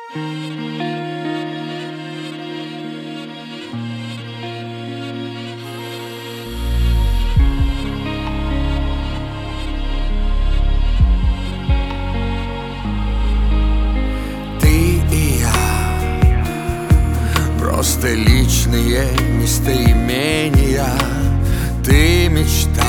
Просто личные местоимения. Ты мечта,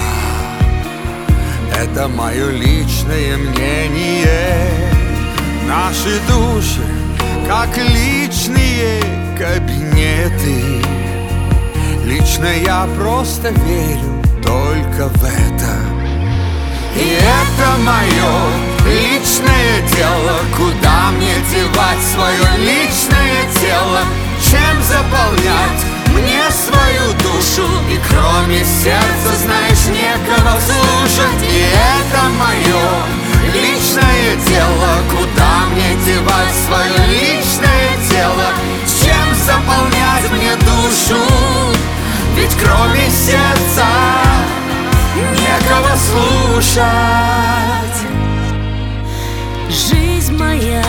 это мое личное мнение. Наши души, как личные кабинеты. Лично я просто верю только в это. И это мое личное дело. Куда мне девать свое личное тело? Чем заполнять мне свою душу? И кроме сердца, знаешь, некого слушать. И это мое личное дело. Куда мне девать свое личное тело? Чем заполнять мне душу? Ведь кроме сердца некого слушать. Жизнь моя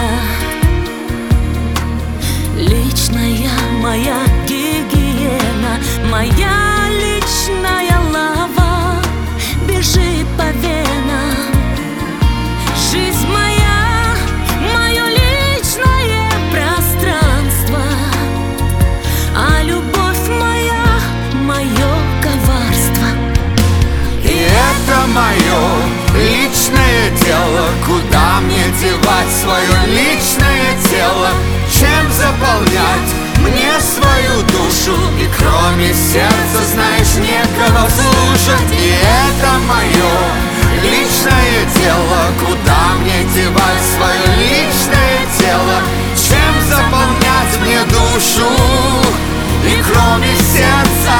личная, моя гигиена, моя личная лава бежит по венам. Жизнь моя, мое личное пространство, а любовь моя, мое коварство. И это мое личное дело. Куда мне девать свое личное тело? Чем заполнять мне свою душу? И кроме сердца, знаешь, некого слушать. И это мое личное дело. Куда мне девать свое личное тело? Чем заполнять мне душу? И кроме сердца.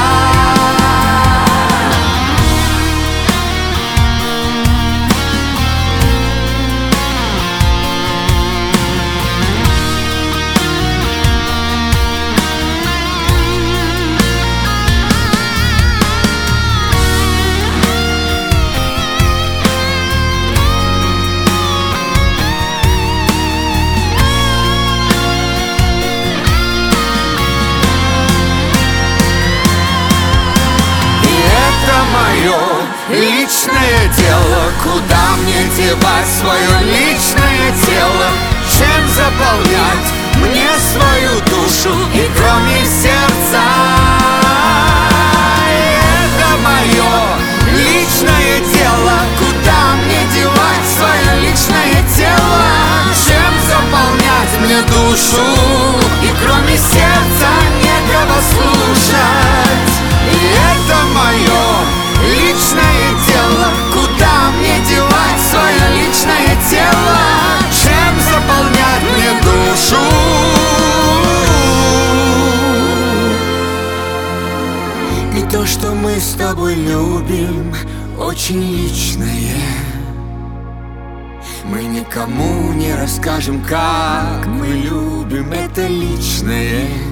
Мое личное дело. Куда мне девать свое личное тело? Чем заполнять мне свою душу? И кроме сердца. Это мое личное дело. Куда мне девать свое личное тело? Чем заполнять мне душу? И кроме сердца некого слушать. И это мое личное дело. Куда мне девать свое личное тело? Чем заполнять мне душу? И то, что мы с тобой любим, очень личное. Мы никому не расскажем, как мы любим. Это личное.